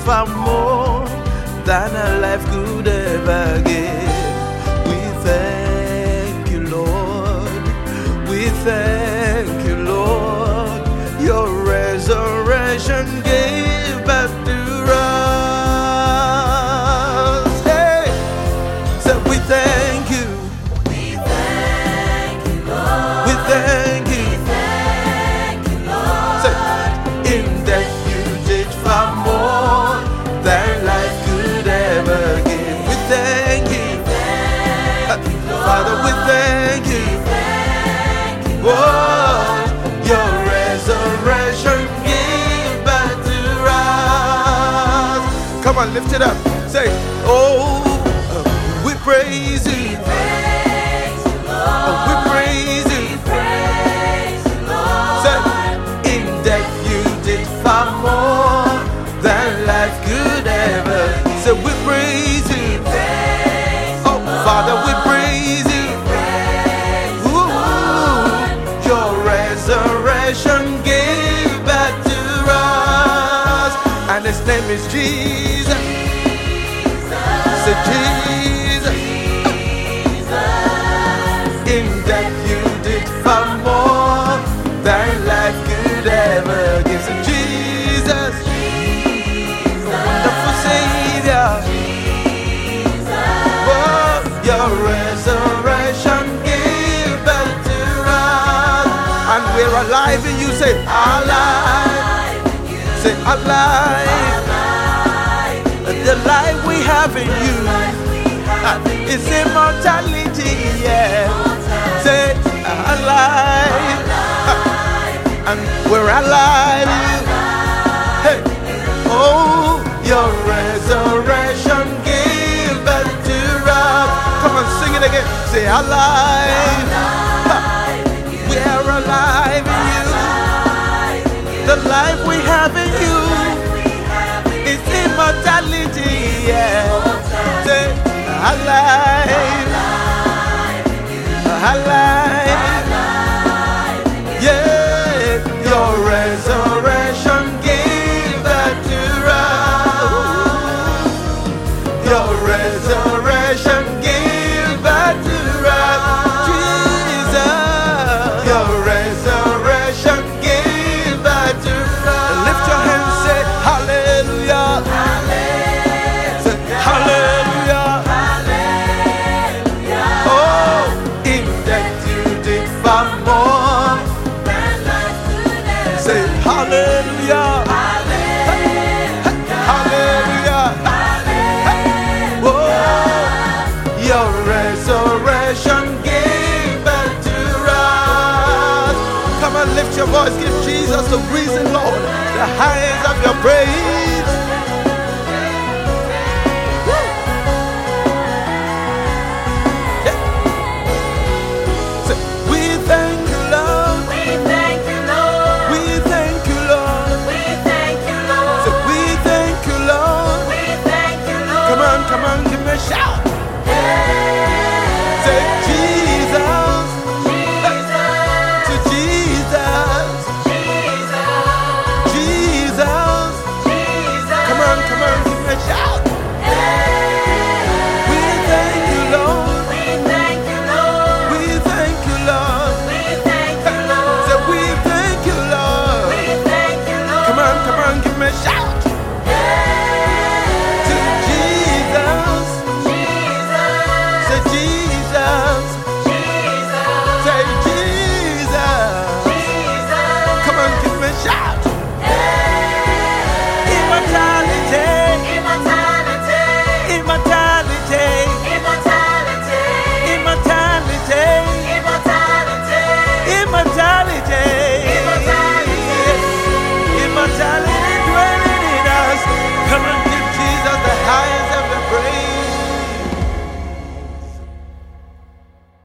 far more than a life could ever give. We thank you, Lord. We thank you, Lord. Your resurrection gave back to us. Hey, so we thank you. We thank you, Lord. We thank you. We thank you, Lord. Say, in that you did far more than life could ever give. We thank you. Father, we thank you. Oh, your resurrection gave back to us. Come on, lift it up. Say, oh, we praise you. Oh, we praise you. Say, in that you did far more than life could ever. Say, we praise you. Oh, Father, we praise you. Ooh, your resurrection gave back to us, and his name is Jesus. Say Jesus. In that you did far more than life could ever give. Say Jesus, wonderful Savior. Oh, your resurrection gave back to us, and we're alive in you. Say alive. Say alive. The life we have in you is immortality. Yeah. Say alive. And we're alive. Hey. Oh, your resurrection gave back to us. Come on, sing it again. Say alive. We're alive in you. The life we have in you is immortality. Yeah. Say alive. Alive. Yeah. Your resurrection gave back to us. Your resurrection gave back to us. Jesus. Your resurrection gave back to us. Lift your hands, say hallelujah. Say hallelujah. Oh, in that you did far more. Say hallelujah. Hallelujah. Oh, your resurrection gave back to us. Come on, lift your voice. Give Jesus the reason, Lord. The highest of your praise. Woo. Yeah. Say, we thank you, Lord. We thank you, Lord. We thank you, Lord. We thank you, Lord. Say, we thank you, Lord. We thank you, Lord. Come on, give me a shout. Say Jesus. To Jesus. Jesus. Come on, give me a shout. We thank you, Lord. We thank you, Lord. We thank you, Lord. We thank you, Lord. Say we thank you, Lord. We thank you, Lord. Come on, give me a shout.